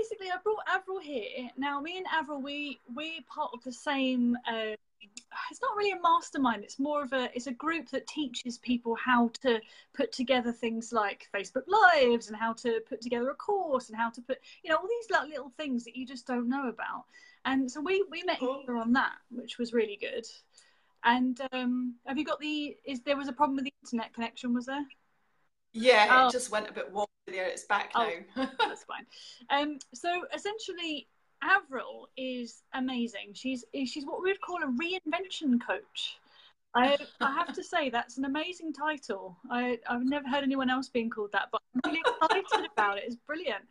basically, I brought Avril here. Now, me and Avril, we're part of the same. It's not really a mastermind. It's more of it's a group that teaches people how to put together things like Facebook Lives and how to put together a course and how to put, all these little things that you just don't know about. And so we met here on that, which was really good. And have you got there was a problem with the internet connection, was there? Yeah, it just went a bit wobbly there. It's back now. That's fine. So essentially, Avril is amazing. She's what we would call a reinvention coach. I have to say that's an amazing title. I've never heard anyone else being called that, but I'm really excited about it. It's brilliant.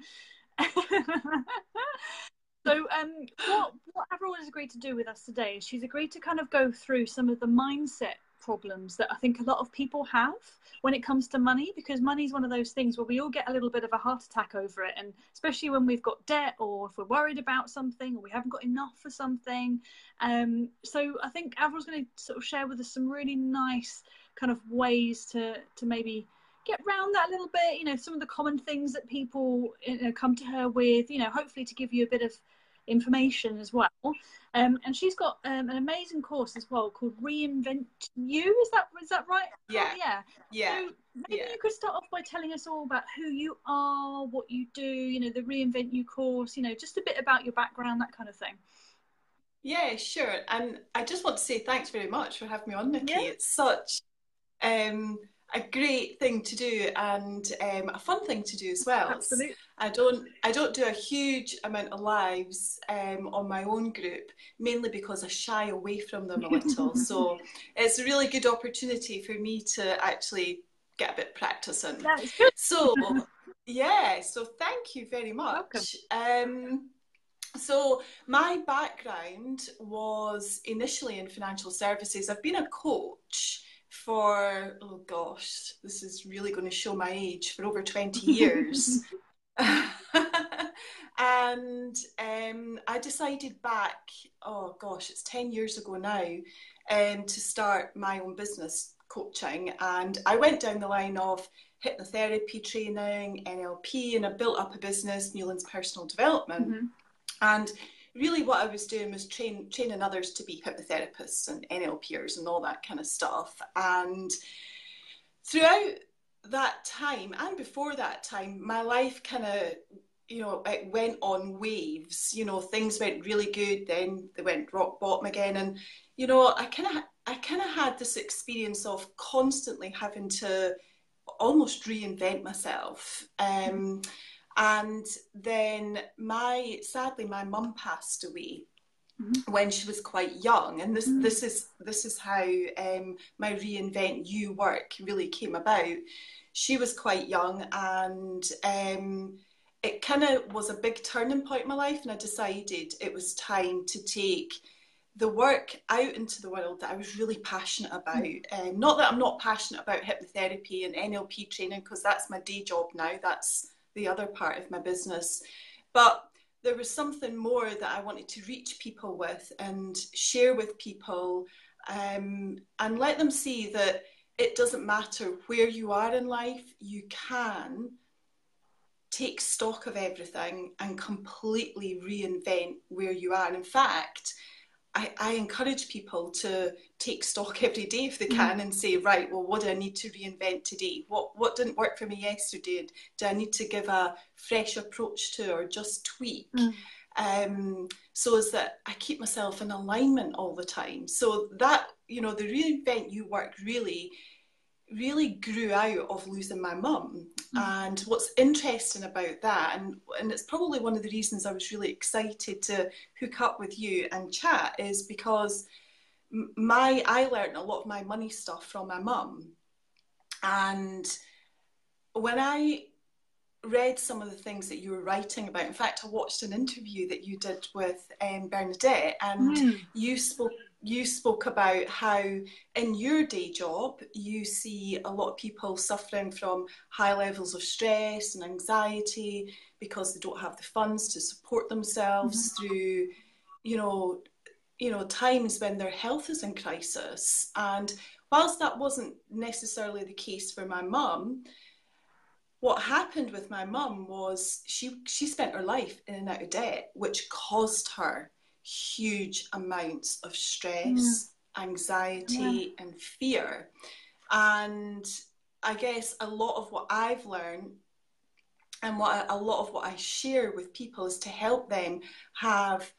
So what Avril has agreed to do with us today is she's agreed to kind of go through some of the mindset problems that I think a lot of people have when it comes to money, because money is one of those things where we all get a little bit of a heart attack over it, and especially when we've got debt or if we're worried about something or we haven't got enough for something. So I think Avril's going to sort of share with us some really nice kind of ways to maybe get around that a little bit, some of the common things that people come to her with, hopefully to give you a bit of information as well. And she's got an amazing course as well called Reinvent You. Is that right? Yeah. So maybe you could start off by telling us all about who you are, what you do, the Reinvent You course, just a bit about your background, that kind of thing. Yeah, sure. And I just want to say thanks very much for having me on, Nikki. Yeah. It's such a great thing to do, and a fun thing to do as well. Absolutely. I don't do a huge amount of lives on my own group, mainly because I shy away from them a little. So it's a really good opportunity for me to actually get a bit of practice in. That's good. So so thank you very much. So my background was initially in financial services. I've been a coach for, oh gosh, this is really going to show my age, for over 20 years. And I decided back, oh gosh, it's 10 years ago now, to start my own business coaching. And I went down the line of hypnotherapy training, NLP, and I built up a business, Newlands Personal Development. Mm-hmm. And really what I was doing was training others to be hypnotherapists and NLPers and all that kind of stuff. And throughout that time and before that time, my life kind of, it went on waves. Things went really good, then they went rock bottom again. And, I kind of had this experience of constantly having to almost reinvent myself. And then sadly my mum passed away when she was quite young, and this is how my Reinvent You work really came about. She was quite young, and it kind of was a big turning point in my life, and I decided it was time to take the work out into the world that I was really passionate about. Not that I'm not passionate about hypnotherapy and NLP training, because that's my day job now. That's the other part of my business. But there was something more that I wanted to reach people with and share with people, and let them see that it doesn't matter where you are in life, you can take stock of everything and completely reinvent where you are. And in fact, I encourage people to take stock every day if they can and say, right, well, what do I need to reinvent today? What didn't work for me yesterday? Do I need to give a fresh approach to, or just tweak? So as that I keep myself in alignment all the time. So that, the Reinvent You work really grew out of losing my mum. And what's interesting about that, and it's probably one of the reasons I was really excited to hook up with you and chat, is because I learned a lot of my money stuff from my mum. And when I read some of the things that you were writing about, in fact, I watched an interview that you did with Bernadette, and you spoke about how in your day job you see a lot of people suffering from high levels of stress and anxiety because they don't have the funds to support themselves through times when their health is in crisis. And whilst that wasn't necessarily the case for my mum, what happened with my mum was she spent her life in and out of debt, which caused her huge amounts of stress, anxiety, and fear. And I guess a lot of what I've learned and a lot of what I share with people is to help them have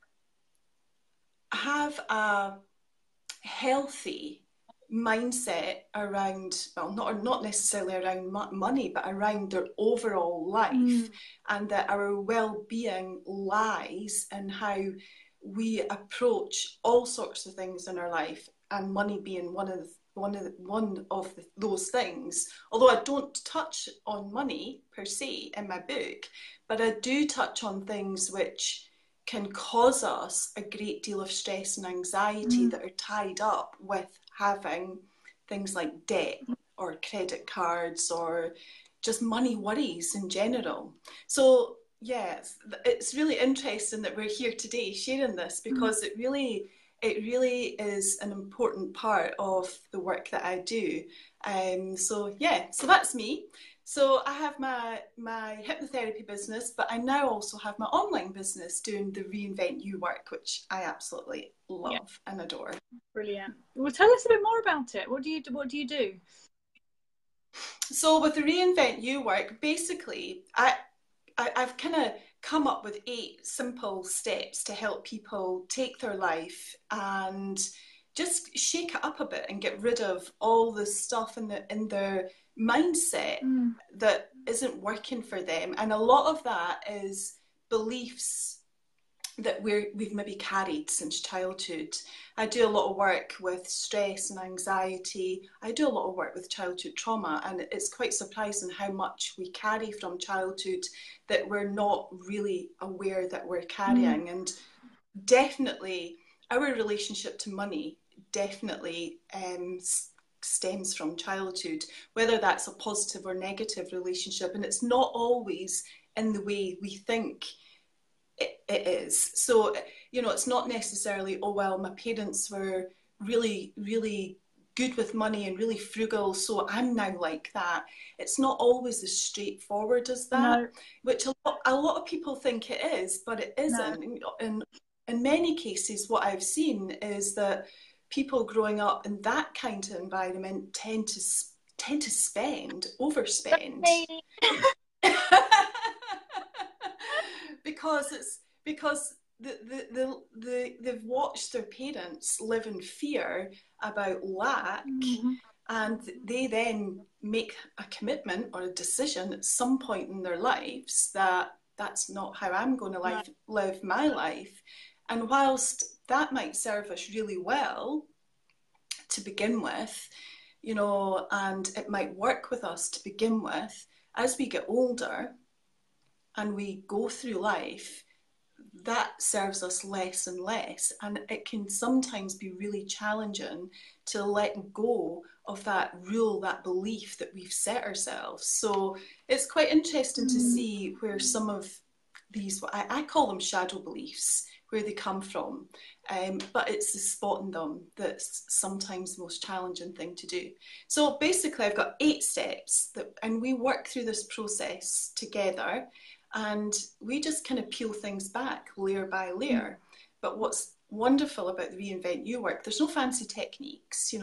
a healthy mindset around, well, not necessarily around money, but around their overall life, and that our well-being lies in how we approach all sorts of things in our life, and money being one of those things. Although I don't touch on money per se in my book, but I do touch on things which can cause us a great deal of stress and anxiety that are tied up with having things like debt or credit cards or just money worries in general. So yes, it's really interesting that we're here today sharing this, because it really is an important part of the work that I do. So that's me. So I have my hypnotherapy business, but I now also have my online business doing the Reinvent You work, which I absolutely love and adore. Brilliant. Well, tell us a bit more about it. What do you do? So with the Reinvent You work, basically, I've kind of come up with 8 simple steps to help people take their life and just shake it up a bit and get rid of all the stuff in their mindset that isn't working for them. And a lot of that is beliefs that we've maybe carried since childhood. I do a lot of work with stress and anxiety. I do a lot of work with childhood trauma, and it's quite surprising how much we carry from childhood that we're not really aware that we're carrying. And definitely our relationship to money definitely stems from childhood, whether that's a positive or negative relationship, and it's not always in the way we think it is. So, it's not necessarily, oh, well, my parents were really, really good with money and really frugal, so I'm now like that. It's not always as straightforward as that, which a lot of people think it is, but it isn't. In many cases, what I've seen is that people growing up in that kind of environment tend to overspend. because they've watched their parents live in fear about lack, and they then make a commitment or a decision at some point in their lives that that's not how I'm going to live my life. And whilst that might serve us really well to begin with, and it might work with us to begin with, as we get older and we go through life, that serves us less and less. And it can sometimes be really challenging to let go of that rule, that belief that we've set ourselves. So it's quite interesting to see where some of these, I call them shadow beliefs, where they come from. But it's the spotting them that's sometimes the most challenging thing to do. So basically I've got 8 steps and we work through this process together, and we just kind of peel things back layer by layer. But what's wonderful about the Reinvent You work, there's no fancy techniques.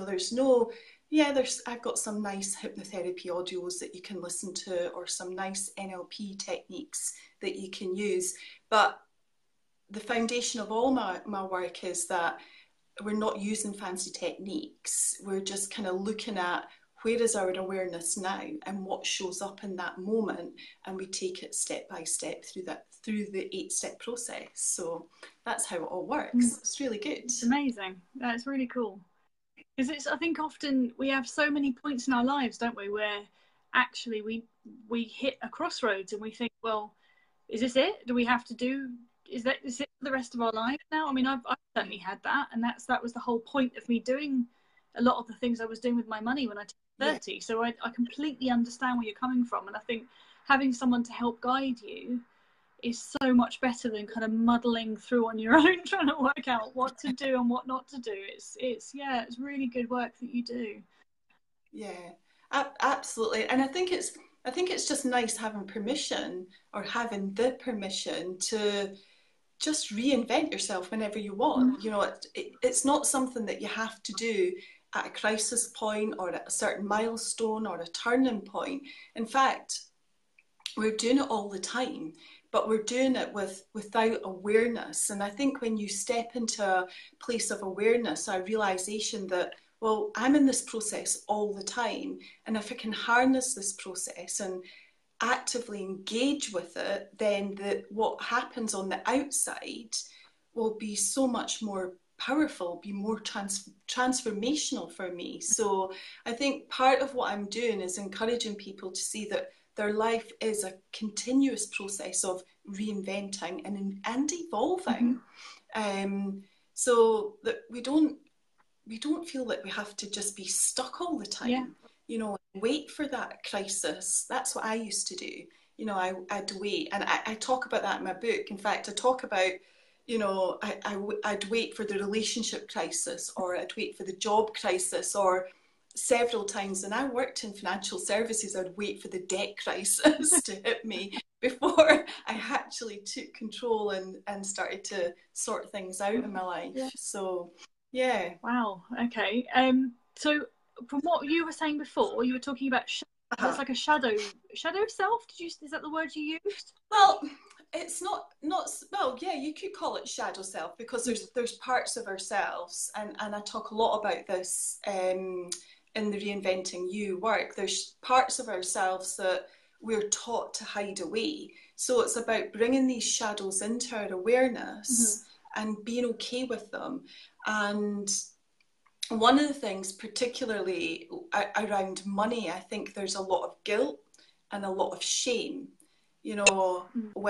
I've got some nice hypnotherapy audios that you can listen to, or some nice NLP techniques that you can use. But the foundation of all my work is that we're not using fancy techniques. We're just kind of looking at where is our awareness now and what shows up in that moment, and we take it step by step through the 8-step process. So that's how it all works. It's really good. It's amazing. That's really cool. Because I think often we have so many points in our lives, don't we, where actually we hit a crossroads and we think, well, is this it? Do we have to do? Is it for the rest of our life now? I mean, I've certainly had that, and that was the whole point of me doing a lot of the things I was doing with my money when I turned 30. Yeah. So I completely understand where you're coming from, and I think having someone to help guide you is so much better than kind of muddling through on your own, trying to work out what to do and what not to do. It's really good work that you do. Yeah, absolutely. And I think it's I think it's just nice having permission, or having the permission to just reinvent yourself whenever you want. You know, it's not something that you have to do at a crisis point or at a certain milestone or a turning point. In fact, we're doing it all the time, but we're doing it without awareness. And I think when you step into a place of awareness, a realization that, well, I'm in this process all the time, and if I can harness this process and actively engage with it, then what happens on the outside will be so much more powerful, be more transformational for me. So I think part of what I'm doing is encouraging people to see that their life is a continuous process of reinventing and evolving. So that we don't feel that we have to just be stuck all the time. Yeah. You know, wait for that crisis. That's what I used to do. You know, I'd wait, and I talk about that in my book. In fact, I talk about, you know, I'd wait for the relationship crisis, or I'd wait for the job crisis, or several times when I worked in financial services, I'd wait for the debt crisis to hit me before I actually took control and started to sort things out in my life. Yeah. So, yeah. Wow. Okay. So from what you were saying before, you were talking about it's like a shadow self. Is that the word you used? Well, it's not well, yeah, you could call it shadow self, because there's parts of ourselves, and I talk a lot about this in the Reinventing You work. There's parts of ourselves that we're taught to hide away. So it's about bringing these shadows into our awareness and being okay with them. And one of the things, particularly around money, I think there's a lot of guilt and a lot of shame. You know,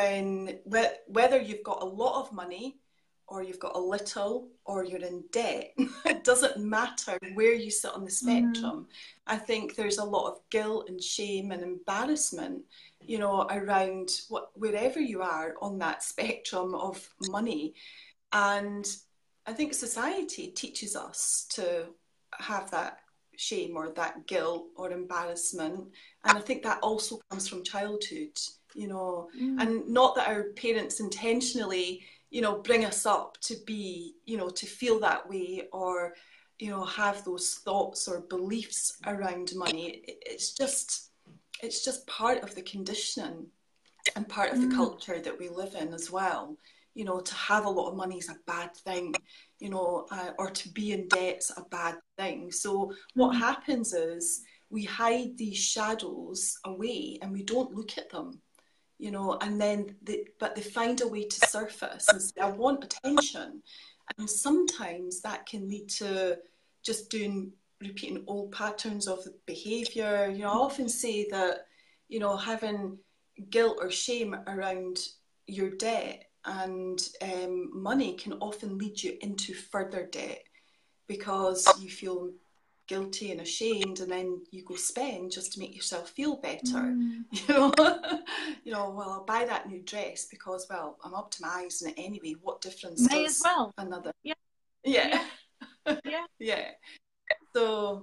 whether you've got a lot of money, or you've got a little, or you're in debt, it doesn't matter where you sit on the spectrum. I think there's a lot of guilt and shame and embarrassment, you know, around wherever you are on that spectrum of money. And I think society teaches us to have that shame or that guilt or embarrassment. And I think that also comes from childhood, you know, and not that our parents intentionally, you know, bring us up to be, you know, to feel that way, or, you know, have those thoughts or beliefs around money. It's just part of the conditioning and part of the culture that we live in as well. You know, to have a lot of money is a bad thing, you know, or to be in debt's a bad thing. So what happens is we hide these shadows away and we don't look at them, you know, and then but they find a way to surface and say, I want attention. And sometimes that can lead to just repeating old patterns of behaviour. You know, I often say that, you know, having guilt or shame around your debt and money can often lead you into further debt, because you feel guilty and ashamed, and then you go spend just to make yourself feel better. You know, well, I'll buy that new dress because, well, I'm up to my eyes in it anyway. What difference May does as well. another? Yeah. Yeah. So,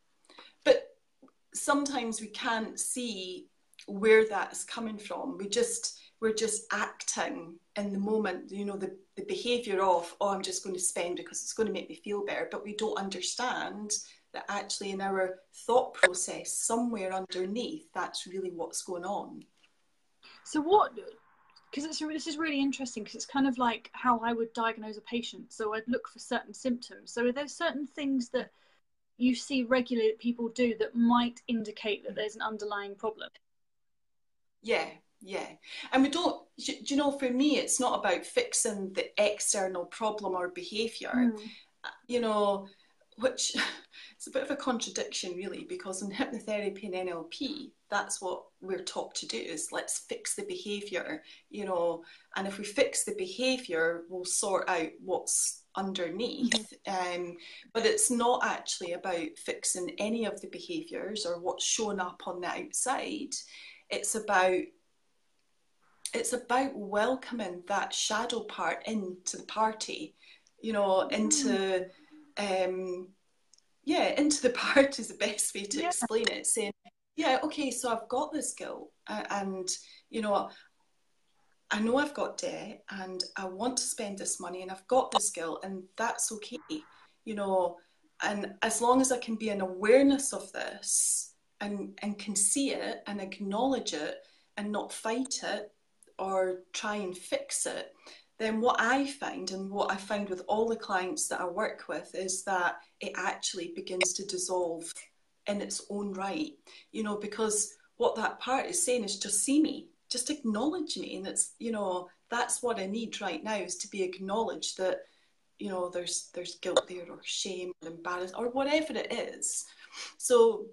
but sometimes we can't see where that's coming from. We're just acting in the moment, you know, the behaviour of, oh, I'm just going to spend because it's going to make me feel better. But we don't understand that actually in our thought process, somewhere underneath, that's really what's going on. So because this is really interesting, because it's kind of like how I would diagnose a patient. So I'd look for certain symptoms. So are there certain things that you see regularly that people do that might indicate that there's an underlying problem? Yeah. And we don't, you know, for me, it's not about fixing the external problem or behaviour, you know, which it's a bit of a contradiction really, because in hypnotherapy and NLP, that's what we're taught to do, is let's fix the behaviour, you know, and if we fix the behaviour, we'll sort out what's underneath. But it's not actually about fixing any of the behaviours or what's showing up on the outside. It's about welcoming that shadow part into the party, you know, into the party is the best way to explain it, saying, yeah, okay, so I've got this guilt, and you know, I know I've got debt and I want to spend this money and I've got this guilt, and that's okay, you know, and as long as I can be an awareness of this and can see it and acknowledge it and not fight it or try and fix it, then what I find and what I find with all the clients that I work with is that it actually begins to dissolve in its own right, you know, because what that part is saying is just see me, just acknowledge me. And it's, you know, that's what I need right now, is to be acknowledged that, you know, there's guilt there or shame or embarrassment or whatever it is. So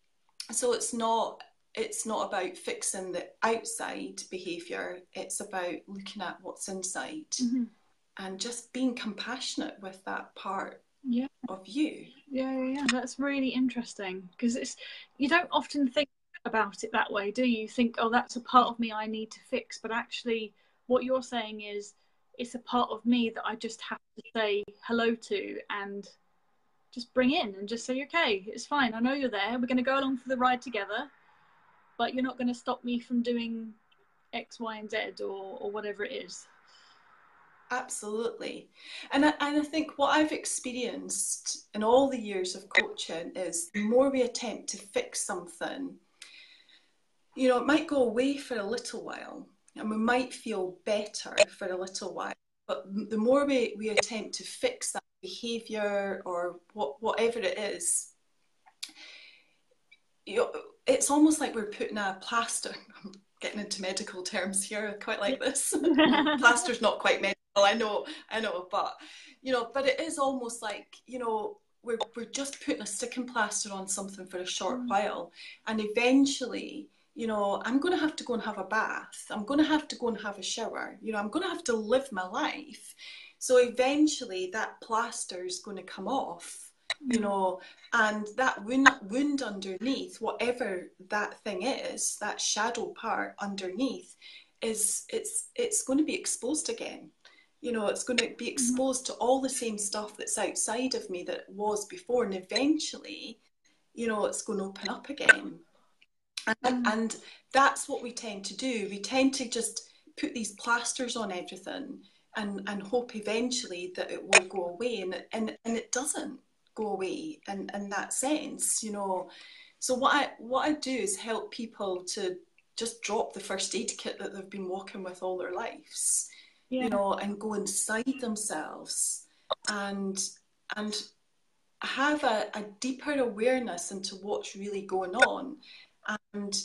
it's not about fixing the outside behavior, it's about looking at what's inside, Mm-hmm. and just being compassionate with that part Yeah. of you. Yeah. That's really interesting, because you don't often think about it that way, do you? You think, oh, that's a part of me I need to fix, but actually, what you're saying is it's a part of me that I just have to say hello to and just bring in and just say, okay, it's fine. I know you're there. We're going to go along for the ride together, but you're not going to stop me from doing X, Y, and Z or whatever it is. Absolutely. And I think what I've experienced in all the years of coaching is the more we attempt to fix something, you know, it might go away for a little while and we might feel better for a little while. But the more we attempt to fix that behavior or whatever it is, you know, it's almost like we're putting a plaster. I'm getting into medical terms here. I quite like this. Plaster's not quite medical, I know, but you know, but it is almost like, you know, we're just putting a sticking plaster on something for a short while, and eventually, you know, I'm going to have to go and have a bath. I'm going to have to go and have a shower. You know, I'm going to have to live my life. So eventually, that plaster is going to come off. You know, and that wound underneath, whatever that thing is, that shadow part underneath, it's going to be exposed again. You know, it's going to be exposed to all the same stuff that's outside of me that was before, and eventually, you know, it's going to open up again. And that's what we tend to do. We tend to just put these plasters on everything and hope eventually that it will go away, and it doesn't go away in that sense, you know. So what I do is help people to just drop the first aid kit that they've been walking with all their lives, Yeah. you know, and go inside themselves and and have a deeper awareness into what's really going on, and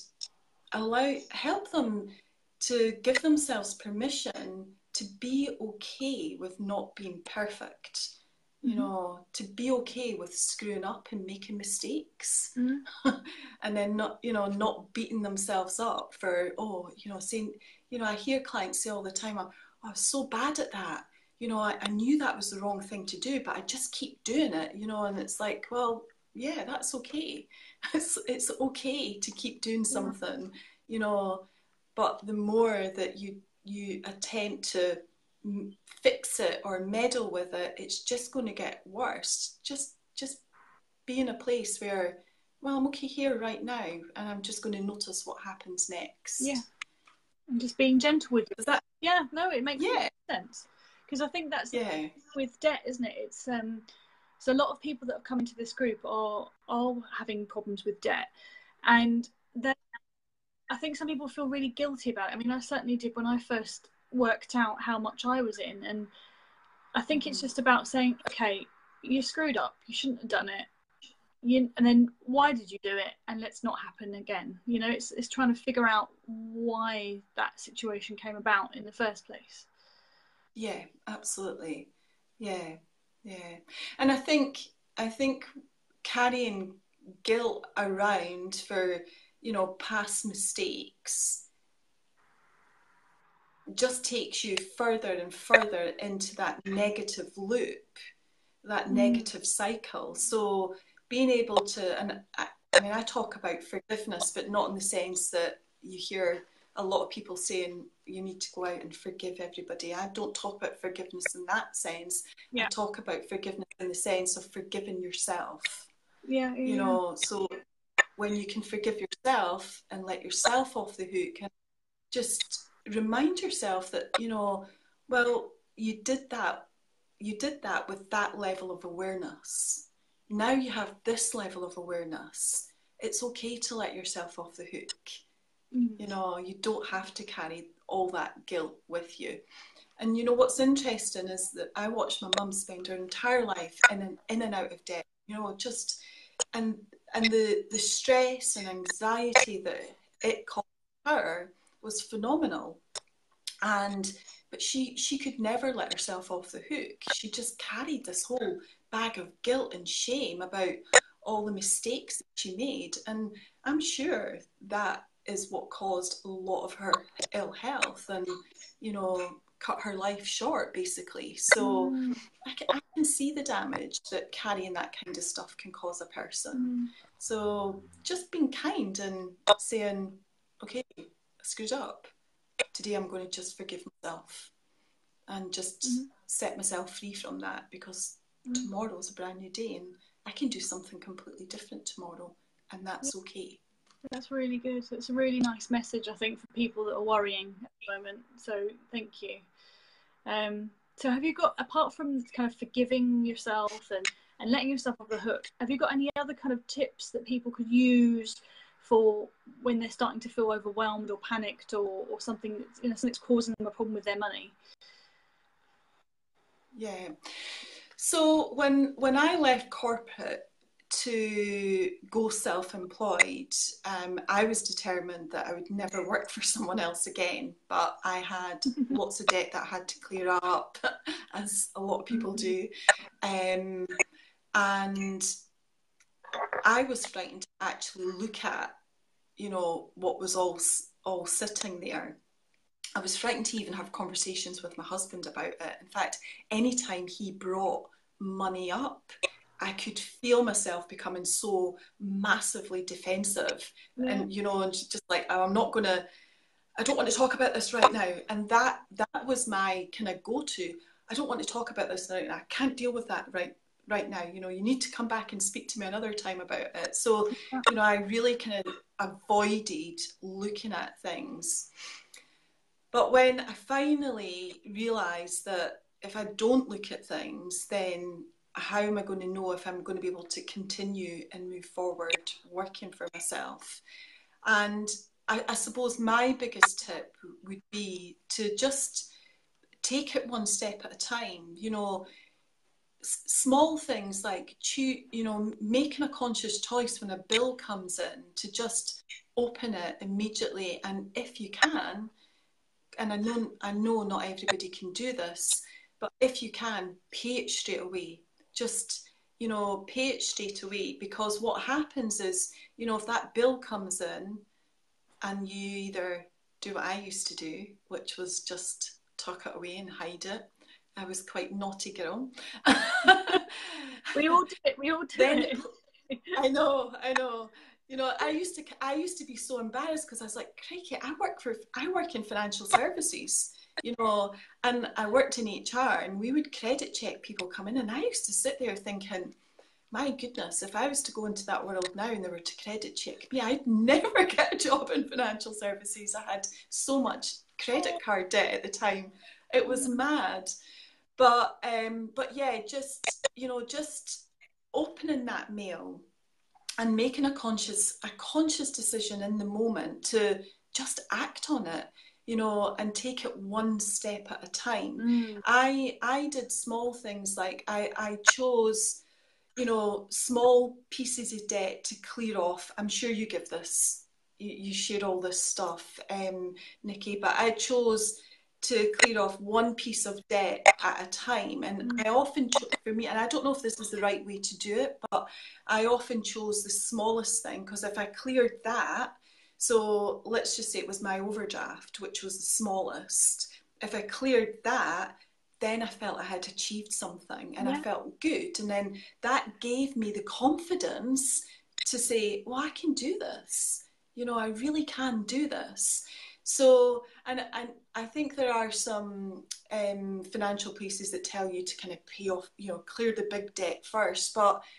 help them to give themselves permission to be okay with not being perfect, you know, to be okay with screwing up and making mistakes. And then not beating themselves up for, oh, you know, saying, you know, I hear clients say all the time, oh, I was so bad at that, you know, I knew that was the wrong thing to do, but I just keep doing it, you know. And it's like, well, yeah, that's okay. It's okay to keep doing something, you know, but the more that you attempt to fix it or meddle with it, it's just going to get worse. Just be in a place where, well, I'm okay here right now, and I'm just going to notice what happens next. Yeah, and just being gentle with it. Is that? Yeah, no, it makes sense, because I think that's with debt, isn't it? It's so a lot of people that have come into this group are having problems with debt, and then I think some people feel really guilty about it. I mean, I certainly did when I first worked out how much I was in, and I think it's just about saying, okay, you screwed up, you shouldn't have done it. And then why did you do it, and let's not happen again. You know, it's trying to figure out why that situation came about in the first place. Yeah, absolutely. Yeah, and I think carrying guilt around for, you know, past mistakes just takes you further and further into that negative loop, that negative cycle. So being able to, and I mean, I talk about forgiveness, but not in the sense that you hear a lot of people saying you need to go out and forgive everybody. I don't talk about forgiveness in that sense. I talk about forgiveness in the sense of forgiving yourself. You know, so when you can forgive yourself and let yourself off the hook and just remind yourself that, you know, well, you did that with that level of awareness. Now you have this level of awareness. It's okay to let yourself off the hook. You know, you don't have to carry all that guilt with you. And you know what's interesting is that I watched my mum spend her entire life in and out of debt. You know, just and the stress and anxiety that it caused her was phenomenal. But she could never let herself off the hook. She just carried this whole bag of guilt and shame about all the mistakes that she made. And I'm sure that is what caused a lot of her ill health and, you know, cut her life short, basically. So I can see the damage that carrying that kind of stuff can cause a person. So just being kind and saying, okay, I screwed up. Today I'm going to just forgive myself and just set myself free from that, because tomorrow's a brand new day and I can do something completely different tomorrow, and that's okay. That's really good. It's a really nice message, I think, for people that are worrying at the moment. So thank you. So have you got, apart from kind of forgiving yourself and letting yourself off the hook, have you got any other kind of tips that people could use for when they're starting to feel overwhelmed or panicked or something, you know, something's causing them a problem with their money? Yeah. So when I left corporate to go self-employed, I was determined that I would never work for someone else again. But I had lots of debt that I had to clear up, as a lot of people do. And I was frightened to actually look at, you know, what was all sitting there. I was frightened to even have conversations with my husband about it. In fact, anytime he brought money up, I could feel myself becoming so massively defensive. And, you know, and just like, I don't want to talk about this right now. And that was my kind of go-to. I don't want to talk about this now. I can't deal with that right now. You know, you need to come back and speak to me another time about it. So, you know, I really kind of avoided looking at things. But when I finally realised that if I don't look at things, then how am I going to know if I'm going to be able to continue and move forward working for myself? And I suppose my biggest tip would be to just take it one step at a time. You know, small things like, you know, making a conscious choice when a bill comes in to just open it immediately, and if you can, and I know not everybody can do this, but if you can, pay it straight away. Just, you know, pay it straight away, because what happens is, you know, if that bill comes in and you either do what I used to do, which was just tuck it away and hide it. I was quite naughty girl. We all do it. We all do it. I know. You know, I used to be so embarrassed, because I was like, crikey, I work in financial services, you know, and I worked in HR, and we would credit check people come in, and I used to sit there thinking, my goodness, if I was to go into that world now and they were to credit check me, I'd never get a job in financial services. I had so much credit card debt at the time. It was mad. But yeah, just, you know, just opening that mail and making a conscious decision in the moment to just act on it, you know, and take it one step at a time. I did small things, like I chose, you know, small pieces of debt to clear off. I'm sure you give this, you share all this stuff, Nikki, but I chose to clear off one piece of debt at a time. And I often, for me, and I don't know if this is the right way to do it, but I often chose the smallest thing, because if I cleared that, so let's just say it was my overdraft, which was the smallest. If I cleared that, then I felt I had achieved something, and I felt good. And then that gave me the confidence to say, well, I can do this. You know, I really can do this. So, and I think there are some financial places that tell you to kind of pay off, you know, clear the big debt first. But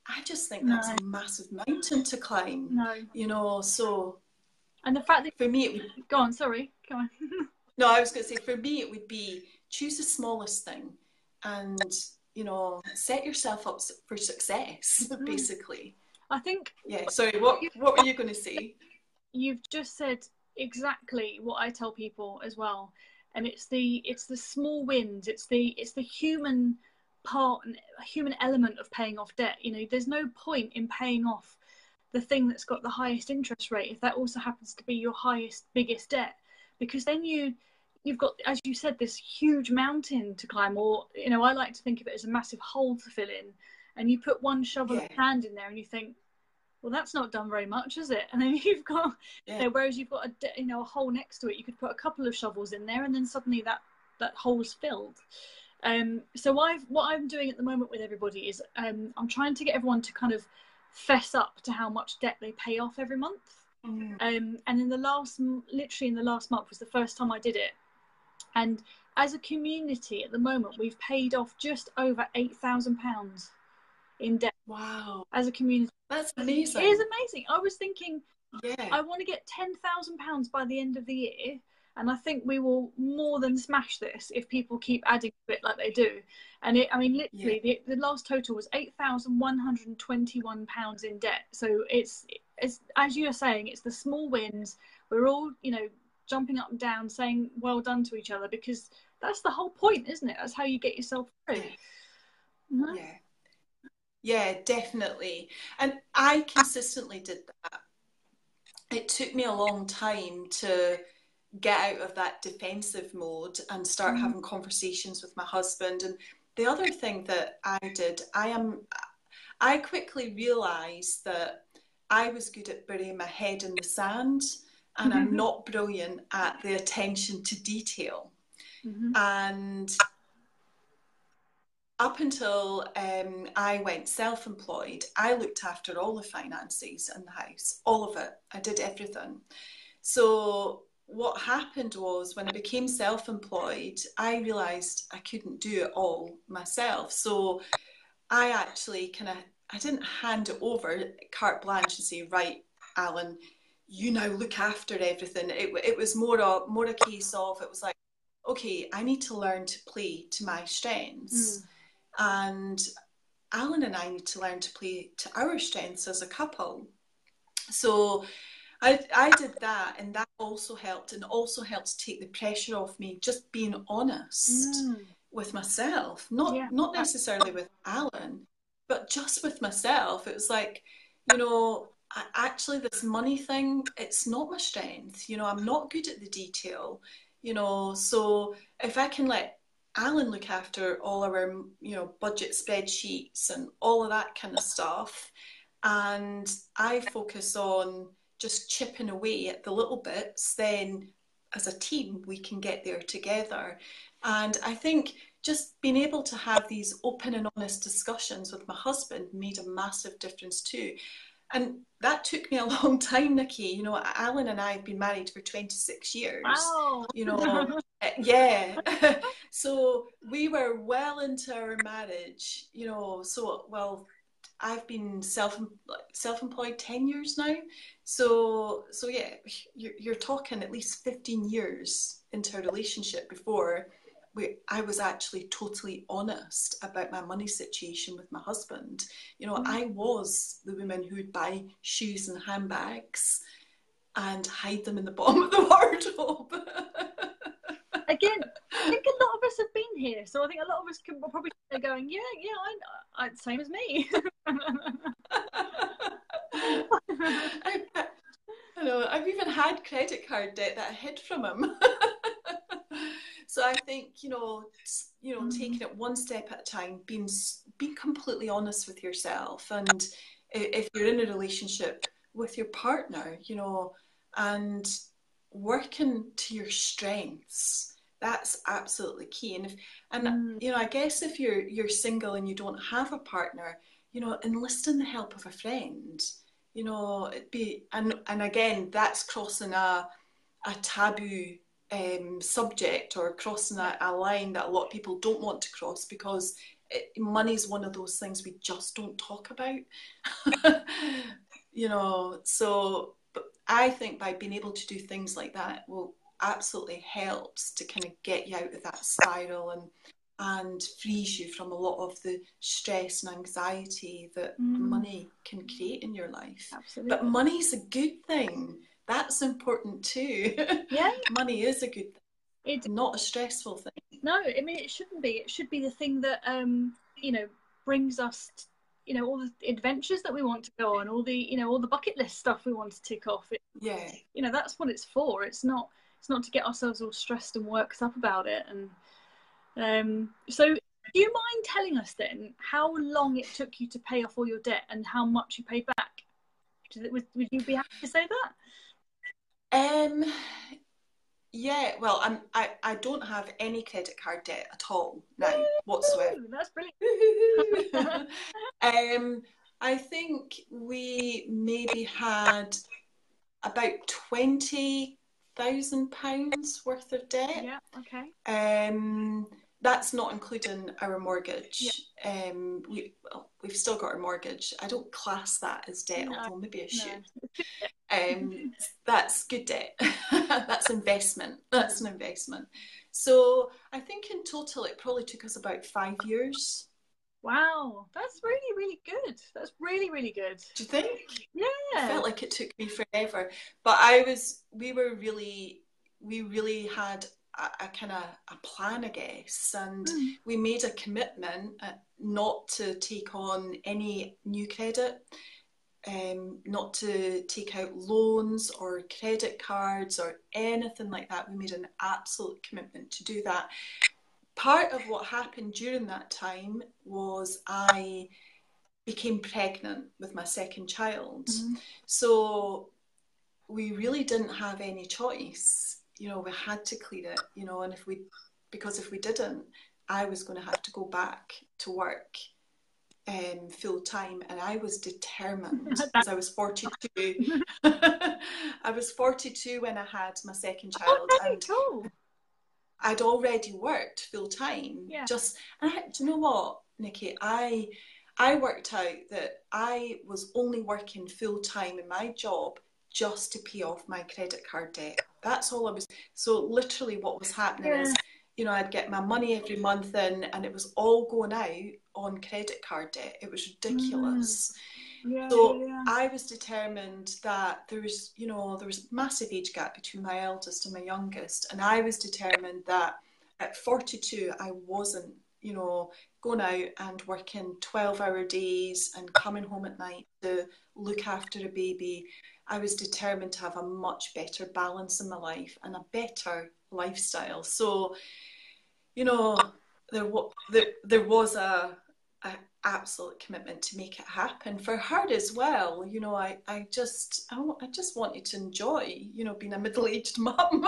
I just think No, that's a massive mountain to climb, no. you know, so. And the fact that, For me, it would, go on, sorry, go on. no, I was going to say, for me, it would be choose the smallest thing and, you know, set yourself up for success, basically. I think, Yeah, sorry, what were you going to say? you've just said exactly what I tell people as well, and it's the small wins, it's the human part and human element of paying off debt. You know, there's no point in paying off the thing that's got the highest interest rate if that also happens to be your biggest debt, because then you've got, as you said, this huge mountain to climb, or, you know, I like to think of it as a massive hole to fill in, and you put one shovel of sand in there and you think, well, that's not done very much, is it? And then you've got, you know, whereas you've got a hole next to it, you could put a couple of shovels in there, and then suddenly that hole's filled. So what I'm doing at the moment with everybody is I'm trying to get everyone to kind of fess up to how much debt they pay off every month. And in the last month was the first time I did it. And as a community at the moment, we've paid off just over £8,000 in debt. Wow. As a community. That's amazing. It is amazing. I was thinking, yeah, I want to get £10,000 by the end of the year. And I think we will more than smash this if people keep adding to it like they do. And literally, the last total was £8,121 in debt. So it's, as you're saying, it's the small wins. We're all, you know, jumping up and down, saying well done to each other, because that's the whole point, isn't it? That's how you get yourself through. Yeah, definitely. And I consistently did that. It took me a long time to get out of that defensive mode and start having conversations with my husband. And the other thing that I did, I quickly realised that I was good at burying my head in the sand, and I'm not brilliant at the attention to detail. And up until I went self-employed, I looked after all the finances in the house, all of it. I did everything. So what happened was, when I became self-employed, I realised I couldn't do it all myself. So I actually I didn't hand it over carte blanche and say, right, Alan, you now look after everything. It was more a case of, it was like, okay, I need to learn to play to my strengths. And Alan and I need to learn to play to our strengths as a couple. So I did that, and that also helped, and also helped to take the pressure off me, just being honest with myself, not necessarily with Alan, but just with myself. It was like, you know, actually this money thing, it's not my strength. You know, I'm not good at the detail, you know, so if I can let Alan look after all our, you know, budget spreadsheets and all of that kind of stuff, and I focus on just chipping away at the little bits, then as a team we can get there together. And I think just being able to have these open and honest discussions with my husband made a massive difference too. And that took me a long time, Nikki. You know, Alan and I have been married for 26 years. Wow. You know, yeah. So we were well into our marriage, you know, so, well, I've been self-employed 10 years now. So yeah, you're talking at least 15 years into a relationship before I was actually totally honest about my money situation with my husband. You know, I was the woman who would buy shoes and handbags and hide them in the bottom of the wardrobe. Again, I think a lot of us have been here, so I think a lot of us can probably be going, I same as me. I know, I've even had credit card debt that I hid from him. So I think, taking it one step at a time, being completely honest with yourself, and if you're in a relationship with your partner, and working to your strengths. That's absolutely key. And I guess if you're single and you don't have a partner, enlisting the help of a friend, and again, that's crossing a taboo subject, or crossing a line that a lot of people don't want to cross, because money's one of those things we just don't talk about. You know, so but I think by being able to do things like that will absolutely helps to kind of get you out of that spiral and frees you from a lot of the stress and anxiety that money can create in your life. Absolutely. But money's a good thing. That's important too. Yeah. Money is a good thing. It's not a stressful thing. No, I mean, it shouldn't be. It should be the thing that, you know, brings us, you know, all the adventures that we want to go on, all the, you know, all the bucket list stuff we want to tick off. Yeah. You know, that's what it's for. It's not to get ourselves all stressed and worked up about it. And so do you mind telling us then how long it took you to pay off all your debt and how much you paid back? Would you be happy to say that? Yeah, well, I don't have any credit card debt at all now whatsoever. That's brilliant. I think we maybe had about £20,000 worth of debt. Yeah, okay. That's not including our mortgage. Yeah. We've still got our mortgage. I don't class that as debt, although maybe I should. That's good debt. That's investment. That's an investment. So I think in total it probably took us about 5 years. Wow, that's really, really good. That's really, really good. Do you think? Yeah. I felt like it took me forever, but we really had a kind of a plan, I guess, and we made a commitment not to take on any new credit, not to take out loans or credit cards or anything like that. We made an absolute commitment to do that. Part of what happened during that time was I became pregnant with my second child. So we really didn't have any choice. You know, we had to clear it, you know, and if we didn't, I was going to have to go back to work full time, and I was determined because I was 42. I was 42 when I had my second child. Okay, cool. I'd already worked full time. Yeah. Do you know what, Nikki? I worked out that I was only working full time in my job just to pay off my credit card debt. That's all I was. So literally what was happening is, you know, I'd get my money every month in and it was all going out on credit card debt. It was ridiculous. I was determined that there was a massive age gap between my eldest and my youngest. And I was determined that at 42, I wasn't, you know, going out and working 12-hour days and coming home at night to look after a baby. I was determined to have a much better balance in my life and a better lifestyle. So, you know, there was a absolute commitment to make it happen for her as well. You know, I just wanted to enjoy, you know, being a middle-aged mum.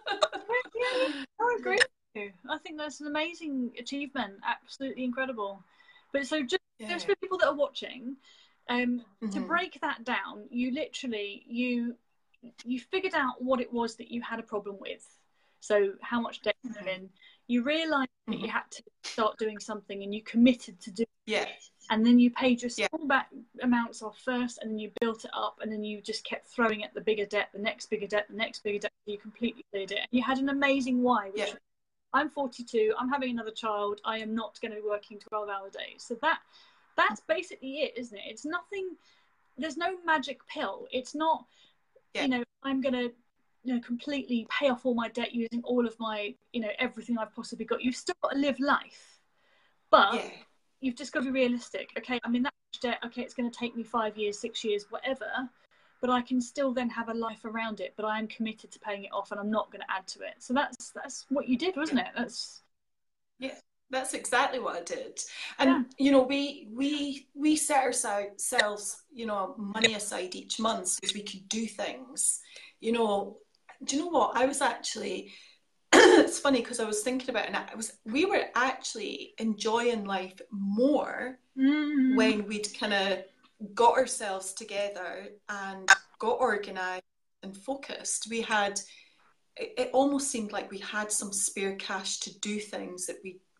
I agree with you. I think that's an amazing achievement. Absolutely incredible. But so just for people that are watching, to break that down, you literally you figured out what it was that you had a problem with. So how much debt you were in. You realised that you had to start doing something, and you committed to do it. And then you paid your small back amounts off first, and then you built it up, and then you just kept throwing at the bigger debt, the next bigger debt, the next bigger debt. You completely cleared it. And you had an amazing why, which was, I'm 42, I'm having another child, I am not going to be working 12-hour days. So that's basically it, isn't it? It's nothing, there's no magic pill. It's not, you know, I'm going to, you know, completely pay off all my debt using all of my, you know, everything I've possibly got. You've still got to live life, but you've just got to be realistic. Okay, I'm in that much debt. Okay, it's going to take me 5 years, 6 years, whatever, but I can still then have a life around it. But I am committed to paying it off, and I'm not going to add to it. So that's what you did, wasn't it? That's exactly what I did. And you know, we set ourselves, you know, money aside each month so we could do things. You know, do you know what? I was actually, it's funny because I was thinking about it, we were actually enjoying life more when we'd kind of got ourselves together and got organised and focused. It almost seemed like we had some spare cash to do things that we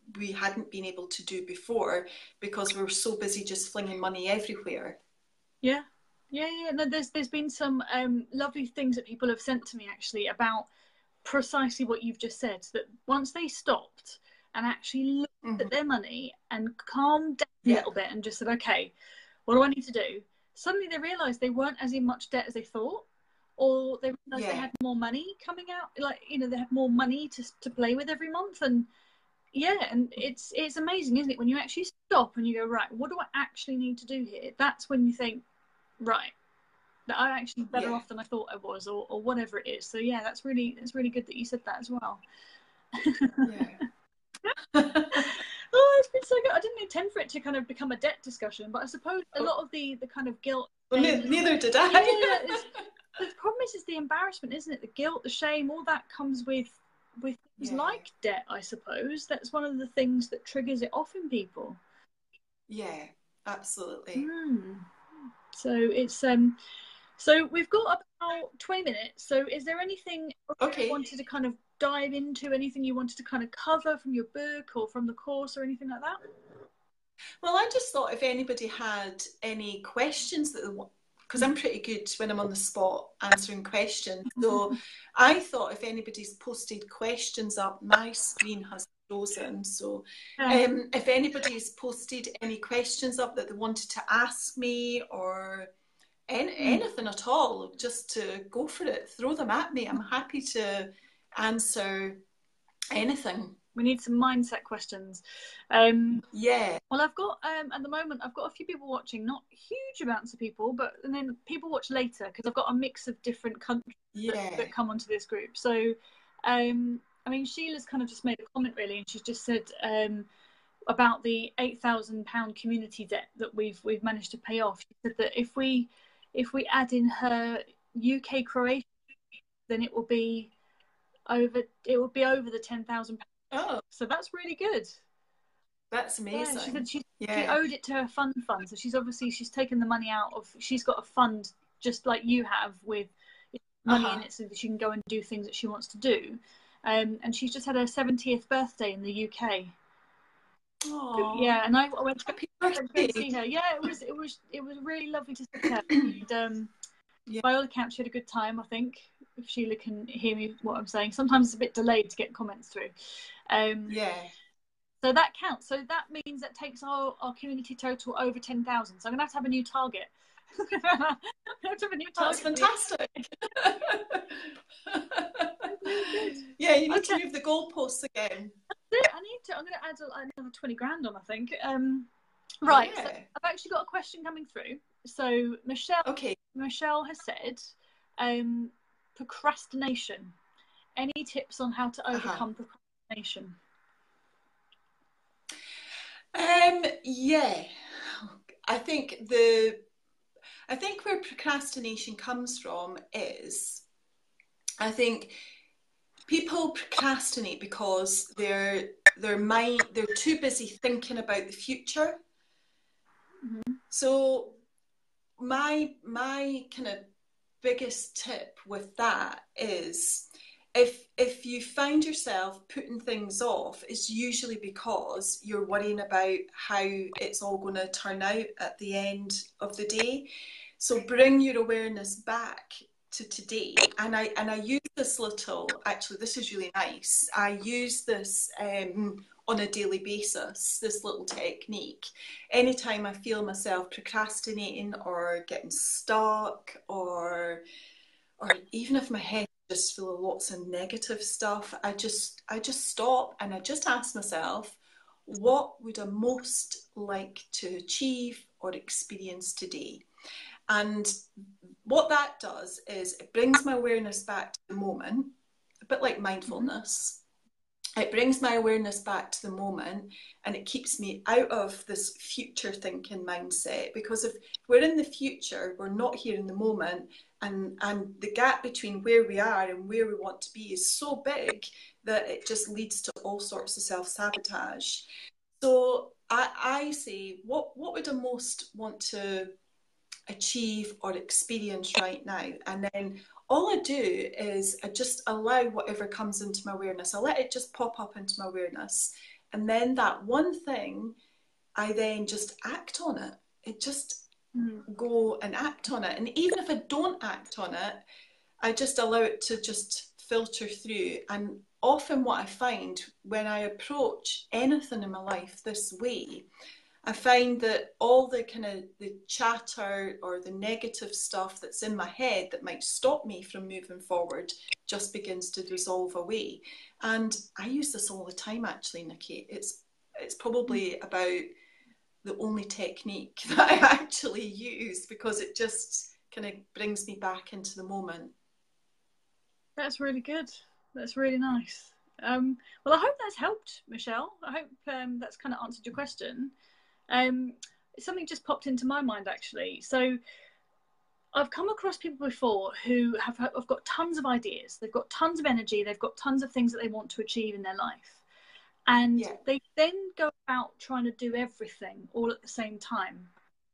we hadn't been able to do before because we were so busy just flinging money everywhere. Yeah. No, there's been some lovely things that people have sent to me actually about precisely what you've just said, that once they stopped and actually looked at their money and calmed down a little bit and just said, okay, what do I need to do? Suddenly they realised they weren't as in much debt as they thought, or they realised they had more money coming out, like, you know, they had more money to play with every month. And and it's amazing, isn't it, when you actually stop and you go, right, what do I actually need to do here? That's when you think, right, that I'm actually better off than I thought I was, or whatever it is. So yeah, that's really good that you said that as well. Oh, it's been so good. I didn't intend for it to kind of become a debt discussion, but I suppose a lot of the kind of guilt. Well, neither did I. The problem is the embarrassment, isn't it? The guilt, the shame, all that comes with things like debt. I suppose that's one of the things that triggers it off in people. Yeah, absolutely. So it's so we've got about 20 minutes. So is there anything you wanted to kind of dive into, anything you wanted to kind of cover from your book or from the course or anything like that? Well, I just thought if anybody had any questions that they want, because I'm pretty good when I'm on the spot answering questions. So I thought if anybody's posted questions up, my screen has frozen. So if anybody's posted any questions up that they wanted to ask me, or anything at all, just to go for it, throw them at me. I'm happy to answer anything. We need some mindset questions. Well, I've got at the moment I've got a few people watching, not huge amounts of people, but and then people watch later because I've got a mix of different countries that come onto this group. So I mean, Sheila's kind of just made a comment really, and she's just said about the £8,000 community debt that we've managed to pay off. She said that if we add in her UK Croatia, then it will be over the £10,000. Oh, so that's really good. That's amazing. Yeah, she said she owed it to her fund, so she's taken the money out of, she's got a fund just like you have with money in it so that she can go and do things that she wants to do. And she's just had her 70th birthday in the UK. Aww. Yeah, and I went to see her. Yeah, it was really lovely to see her. And, by all accounts, she had a good time, I think, if Sheila can hear me what I'm saying. Sometimes it's a bit delayed to get comments through. So that counts. So that means that takes our community total over 10,000. So I'm going to have a new target. That's fantastic. Yeah, you need to move the goalposts again. I'm going to add another 20 grand on, I think. Right. So I've actually got a question coming through. So Michelle has said, procrastination. Any tips on how to overcome procrastination? I think where procrastination comes from is, I think people procrastinate because they're too busy thinking about the future. So my kind of biggest tip with that is, if you find yourself putting things off, it's usually because you're worrying about how it's all going to turn out at the end of the day. So bring your awareness back to today. And I use this actually, this is really nice. I use this on a daily basis, this little technique. Anytime I feel myself procrastinating or getting stuck, or even if my head just full of lots of negative stuff, I just stop and I just ask myself, what would I most like to achieve or experience today? And what that does is it brings my awareness back to the moment, a bit like mindfulness. It brings my awareness back to the moment, and it keeps me out of this future thinking mindset, because if we're in the future, we're not here in the moment, and the gap between where we are and where we want to be is so big that it just leads to all sorts of self-sabotage. So I say, what would I most want to achieve or experience right now? And then all I do is I just allow whatever comes into my awareness. I let it just pop up into my awareness, And then that one thing, I then just act on it. It just go and act on it. And even if I don't act on it, I just allow it to just filter through. And often what I find when I approach anything in my life this way, I find that all the kind of the chatter or the negative stuff that's in my head that might stop me from moving forward just begins to dissolve away. And I use this all the time, actually, Nikki. It's probably about the only technique that I actually use, because it just kind of brings me back into the moment. That's really good. That's really nice. Well, I hope that's helped, Michelle. I hope that's kind of answered your question. Something just popped into my mind, actually. So I've come across people before who have got tons of ideas. They've got tons of energy. They've got tons of things that they want to achieve in their life. And they then go about trying to do everything all at the same time.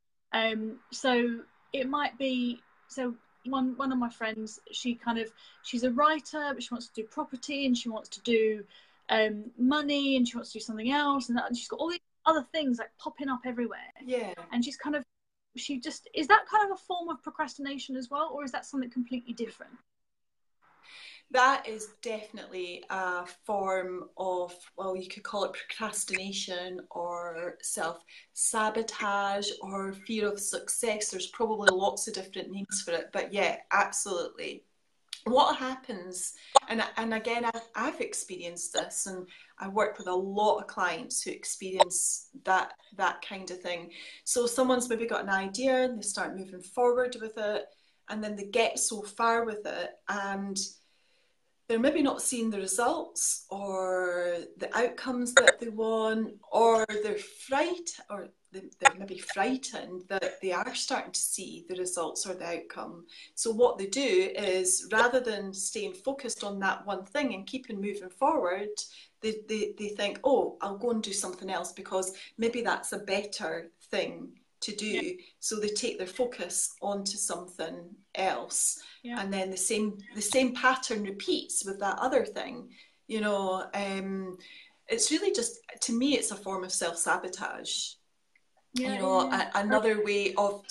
So it might be, so one of my friends, she's a writer, but she wants to do property, and she wants to do money, and she wants to do something else, and she's got all these other things like popping up everywhere. Yeah. And is that kind of a form of procrastination as well, or is that something completely different? That is definitely a form of, well, you could call it procrastination or self-sabotage or fear of success. There's probably lots of different names for it, but yeah, absolutely. What happens, and again, I've experienced this, and I work with a lot of clients who experience that kind of thing. So someone's maybe got an idea and they start moving forward with it, and then they get so far with it, and they're maybe not seeing the results or the outcomes that they want, or they're maybe frightened that they are starting to see the results or the outcome. So what they do is, rather than staying focused on that one thing and keeping moving forward, they think, oh, I'll go and do something else because maybe that's a better thing to do. Yeah. So they take their focus onto something else. Yeah. And then the same pattern repeats with that other thing. It's really just, to me, it's a form of self-sabotage. Yeah, another way of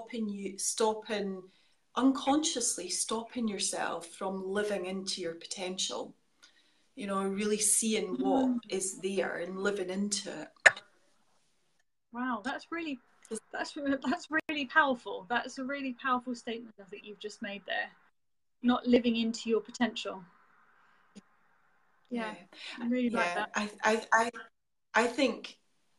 unconsciously stopping yourself from living into your potential. Really seeing what is there and living into it. Wow, that's really powerful. That's a really powerful statement that you've just made there. Not living into your potential. Yeah. I really like that. I think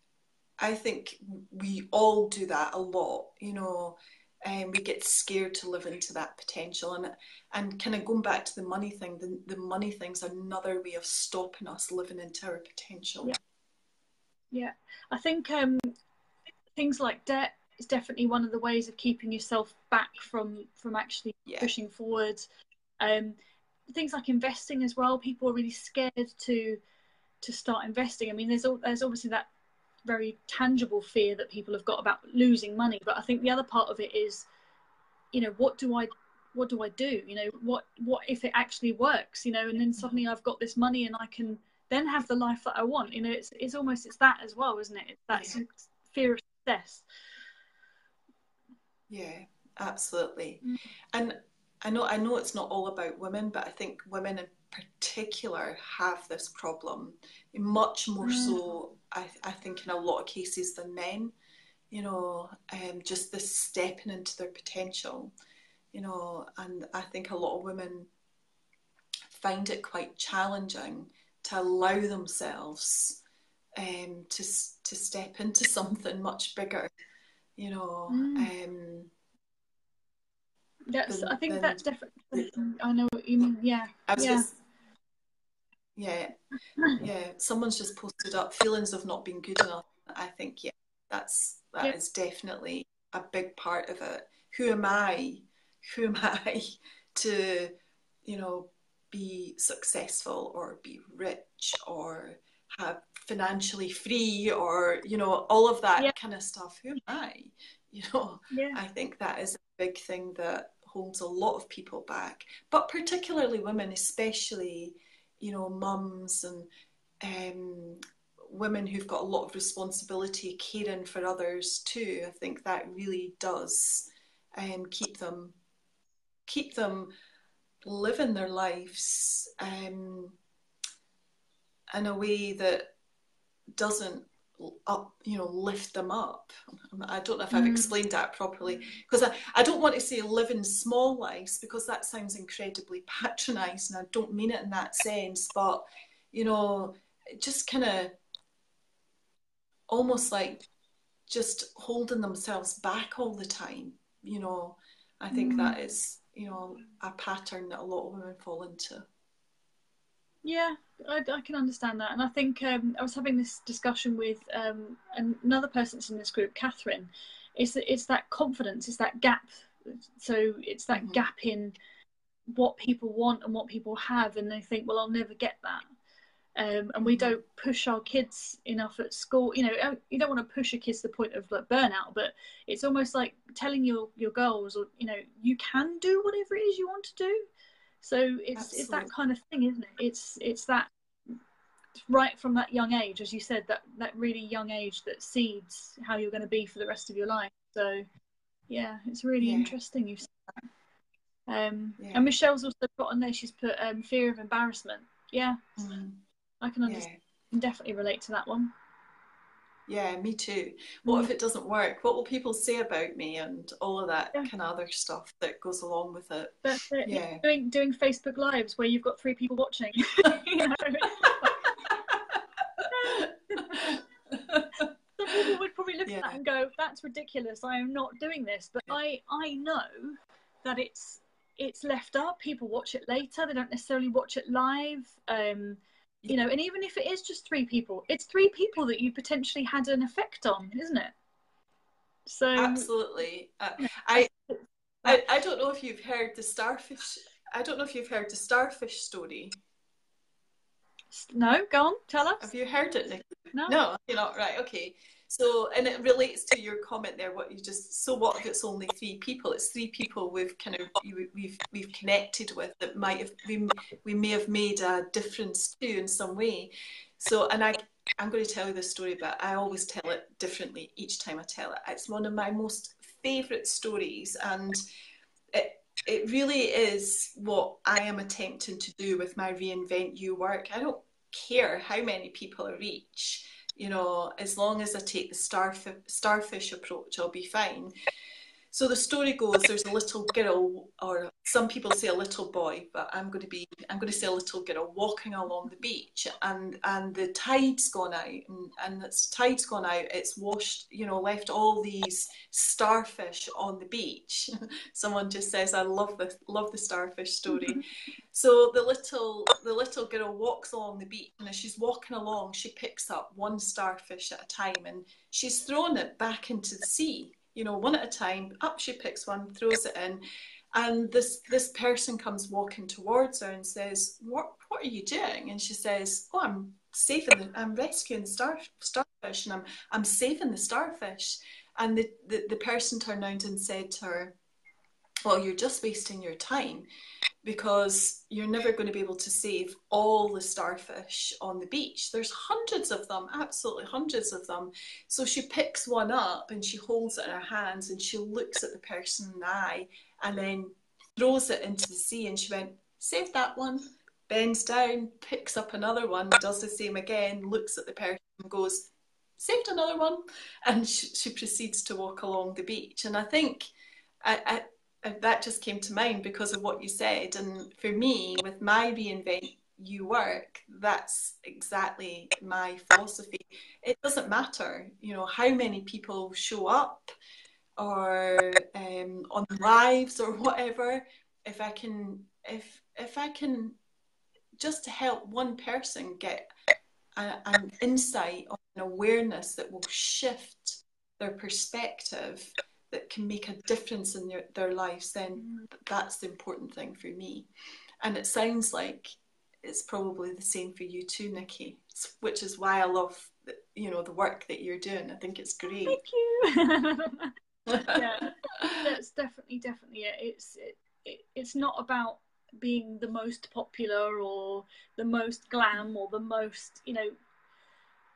we all do that a lot, and we get scared to live into that potential, and kind of going back to the money thing, the money thing's another way of stopping us living into our potential. Yeah. I think things like debt is definitely one of the ways of keeping yourself back from actually pushing forward. Things like investing as well. People are really scared to start investing. I mean, there's obviously that very tangible fear that people have got about losing money, but I think the other part of it is, what do I do? What if it actually works? And then suddenly I've got this money and I can then have the life that I want. It's almost that as well, isn't it? It's that fear of success. Yeah, absolutely. And I know it's not all about women, but I think women in particular have this problem, much more so, I think, in a lot of cases than men. Just this stepping into their potential, and I think a lot of women find it quite challenging to allow themselves to step into something much bigger, I think that's definitely. I know what you mean. Yeah. Someone's just posted up feelings of not being good enough. I think that is definitely a big part of it. Who am I to be successful or be rich or have financially free or all of that kind of stuff? Who am I? I think that is a big thing that holds a lot of people back, but particularly women, especially mums and women who've got a lot of responsibility caring for others too. I think that really does keep them living their lives in a way that doesn't lift them up. I don't know if I've explained that properly, because I don't want to say living small lives, because that sounds incredibly patronising. I don't mean it in that sense, but just kind of almost like just holding themselves back all the time. I think that is a pattern that a lot of women fall into. Yeah, I can understand that. And I think I was having this discussion with another person that's in this group, Catherine. It's that confidence, it's that gap. So it's that gap in what people want and what people have, and they think, well, I'll never get that. And we don't push our kids enough at school. You don't want to push your kids to the point of like burnout, but it's almost like telling your girls, or you can do whatever it is you want to do. So it's that kind of thing, isn't it? It's that right from that young age, as you said, that really young age that seeds how you're going to be for the rest of your life. So yeah, it's really interesting you've said that. And Michelle's also put on there, she's put fear of embarrassment. Yeah, I can understand. Can definitely relate to that one. Yeah, me too. What if it doesn't work? What will people say about me, and all of that kind of other stuff that goes along with it? That's it. Yeah. Doing Facebook Lives where you've got 3 people watching. Some people would probably look at that and go, "That's ridiculous. I am not doing this." But I know that it's left up. People watch it later. They don't necessarily watch it live. And even if it is just 3 people, it's 3 people that you potentially had an effect on, isn't it? So absolutely. I don't know if you've heard the starfish. I don't know if you've heard the starfish story. No, go on, tell us. Have you heard it, Nikki? No, you're not. Right, okay. So, and it relates to your comment there. What if it's only 3 people? It's 3 people we've connected with that we may have made a difference to in some way. So, and I'm going to tell you this story, but I always tell it differently each time I tell it. It's one of my most favourite stories, and it really is what I am attempting to do with my Reinvent You work. I don't care how many people I reach, as long as I take the starfish approach, I'll be fine. So the story goes, there's a little girl, or some people say a little boy, but I'm going to say a little girl walking along the beach, and the tide's gone out, and its tide's gone out, it's washed, left all these starfish on the beach. Someone just says, I love the starfish story. So the little girl walks along the beach, and as she's walking along, she picks up one starfish at a time, and she's thrown it back into the sea. One at a time. Up she picks one, throws it in, and this person comes walking towards her and says, "What are you doing?" And she says, "Oh, I'm rescuing the starfish, and I'm saving the starfish." And the person turned around and said to her, "Well, you're just wasting your time, because you're never going to be able to save all the starfish on the beach. There's hundreds of them, absolutely hundreds of them." So she picks one up and she holds it in her hands, and she looks at the person in the eye and then throws it into the sea. And she went, "Save that one." Bends down, picks up another one, does the same again, looks at the person and goes, "Saved another one." And she proceeds to walk along the beach. And I think that just came to mind because of what you said. And for me, with my Reinvent You work, that's exactly my philosophy. It doesn't matter, how many people show up or on lives or whatever. If I can just help one person get an insight or an awareness that will shift their perspective, that can make a difference in their lives, then that's the important thing for me. And it sounds like it's probably the same for you too, Nikki, which is why I love the work that you're doing. I think it's great. Thank you. Yeah, that's definitely it. It's not about being the most popular or the most glam or the most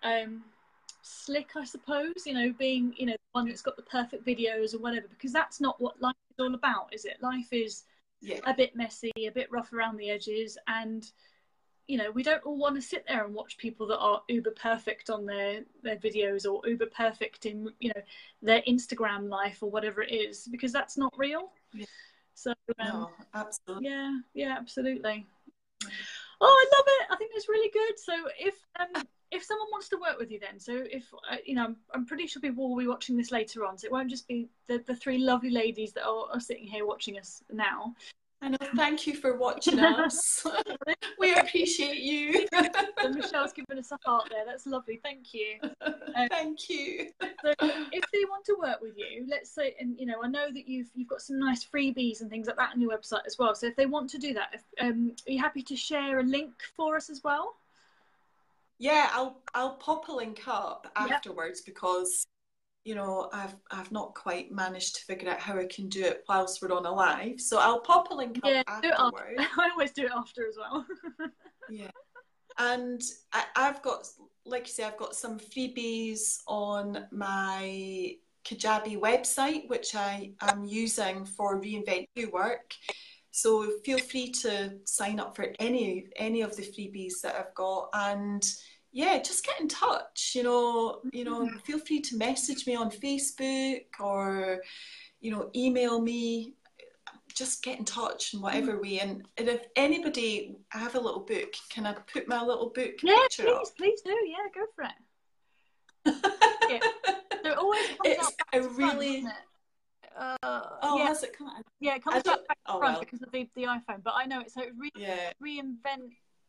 slick, I suppose, you know, being, you know, the one that's got the perfect videos or whatever, because that's not what life is all about, is it? Life is a bit messy, a bit rough around the edges, and you know, we don't all want to sit there and watch people that are uber perfect on their videos, or uber perfect in, you know, their Instagram life or whatever it is, because that's not real. So no, absolutely. Yeah, absolutely. Oh, I love it. I think that's really good. So if someone wants to work with you, then, so if you know, I'm pretty sure people will be watching this later on, so it won't just be the three lovely ladies that are sitting here watching us now. I know. Thank you for watching us. We appreciate you. So Michelle's given us a heart there. That's lovely. Thank you. Thank you. So if they want to work with you, let's say, and you know, I know that you've got some nice freebies and things like that on your website as well. So if they want to do that, are you happy to share a link for us as well? Yeah, I'll pop a link up afterwards, because you know, I've not quite managed to figure out how I can do it whilst we're on a live. So I'll pop a link up afterwards. I always do it after as well. Yeah. And I've got, like you say, I've got some freebies on my Kajabi website, which I am using for Reinvent Your Work. So feel free to sign up for any of the freebies that I've got, and yeah, just get in touch. You know, feel free to message me on Facebook, or you know, email me. Just get in touch in whatever way. And if anybody, I have a little book. Can I put my little book picture up? Please do. Yeah, go for it. Yeah. So it always comes out back to front, doesn't it? Has it come out? Yeah, it comes back to front because of the iPhone. But I know it. So reinvent.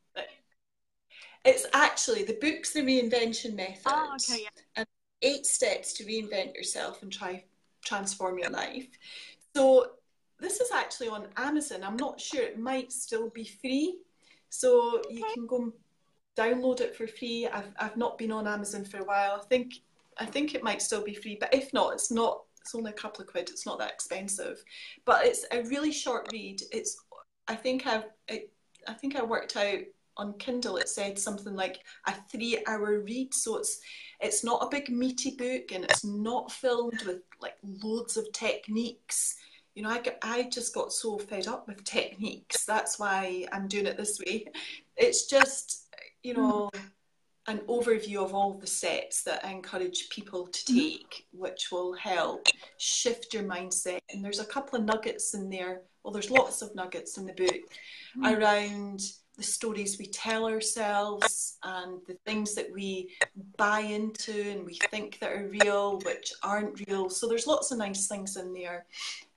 It's actually, the book's The Reinvention Method. Oh, okay, yeah. And 8 steps to reinvent yourself and transform your life. So this is actually on Amazon. I'm not sure, it might still be free. So you can go download it for free. I've not been on Amazon for a while. I think it might still be free, but if not, it's only a couple of quid. It's not that expensive. But it's a really short read. I think I worked out on Kindle, it said something like a 3-hour read. So it's not a big meaty book, and it's not filled with like loads of techniques. You know, I just got so fed up with techniques. That's why I'm doing it this way. It's just, you know, an overview of all the steps that I encourage people to take, which will help shift your mindset. And there's a couple of nuggets in there. Well, there's lots of nuggets in the book around the stories we tell ourselves and the things that we buy into and we think that are real, which aren't real. So there's lots of nice things in there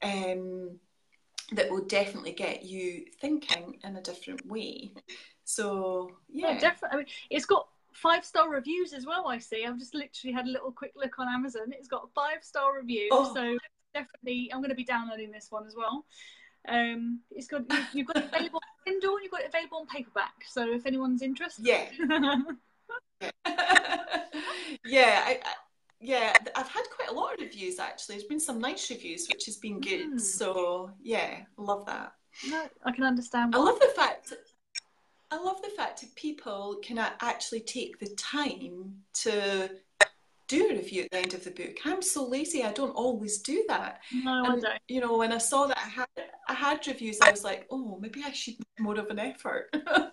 that will definitely get you thinking in a different way. So yeah, definitely. I mean, it's got 5-star reviews as well. I see. I've just literally had a little quick look on Amazon. It's got a 5-star review. So definitely, I'm going to be downloading this one as well. It's got you've got it available on Kindle, and you've got it available on paperback. So if anyone's interested, I've had quite a lot of reviews actually. There's been some nice reviews, which has been good. So yeah, I love that. No, I can understand. I love the fact that people can actually take the time to do a review at the end of the book. I'm so lazy, I don't always do that. No, I don't. You know, when I saw that I had reviews, I was like, oh, maybe I should make more of an effort.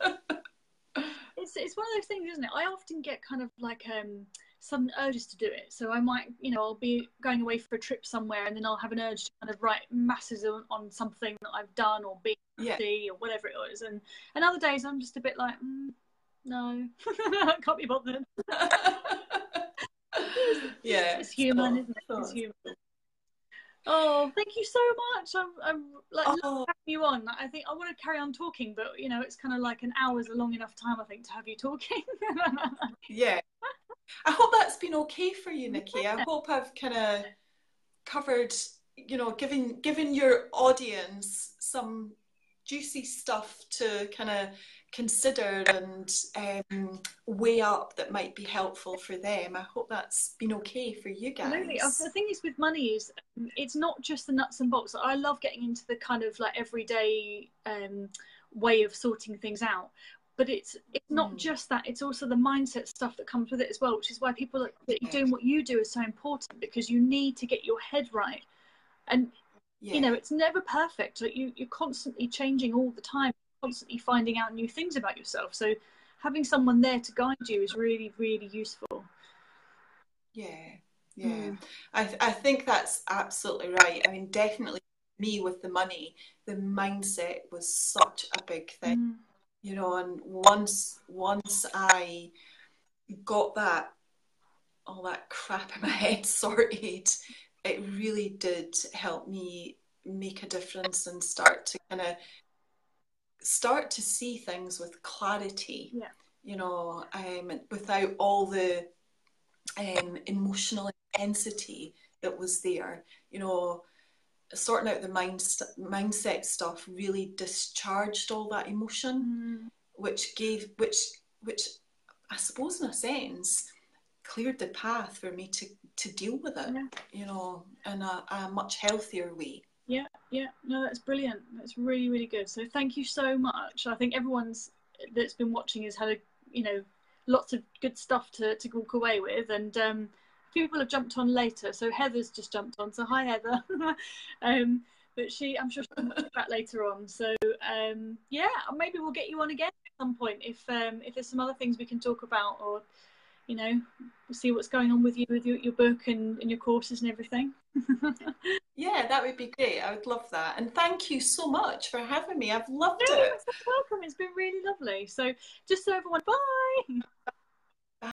It's one of those things, isn't it? I often get kind of like some urges to do it. So I might, you know, I'll be going away for a trip somewhere, and then I'll have an urge to kind of write masses on something that I've done or been or whatever it was. And other days I'm just a bit like, no, I can't be bothered. It's human, isn't it? It's human. Oh, thank you so much. I'm like having you on. I think I want to carry on talking, but you know, it's kind of like an hour's a long enough time, I think, to have you talking. Yeah. I hope that's been okay for you, Nikki. I hope I've kind of covered, you know, given your audience some juicy stuff to kind of consider and weigh up that might be helpful for them. I hope that's been okay for you guys. Absolutely. The thing is with money is it's not just the nuts and bolts. I love getting into the kind of like everyday way of sorting things out. But it's not just that, it's also the mindset stuff that comes with it as well, which is why people that are doing what you do is so important, because you need to get your head right. And you know, it's never perfect. Like you're constantly changing all the time, constantly finding out new things about yourself. So having someone there to guide you is really, really useful. I think that's absolutely right. I mean, definitely me with the money, the mindset was such a big thing, you know, and once I got that, all that crap in my head sorted, it really did help me make a difference and start to see things with clarity, you know, without all the emotional intensity that was there. You know, sorting out the mindset stuff really discharged all that emotion, which I suppose in a sense cleared the path for me to deal with it, you know, in a much healthier way. No, that's brilliant. That's really, really good. So thank you so much. I think everyone's that's been watching has had lots of good stuff to walk away with, and a few people have jumped on later. So Heather's just jumped on. So hi, Heather. But I'm sure she'll watch that later on. So maybe we'll get you on again at some point if there's some other things we can talk about, or we'll see what's going on with you with your book and your courses and everything. Yeah, that would be great. I would love that. And thank you so much for having me. I've loved it. You're welcome. It's been really lovely. So just so everyone, bye.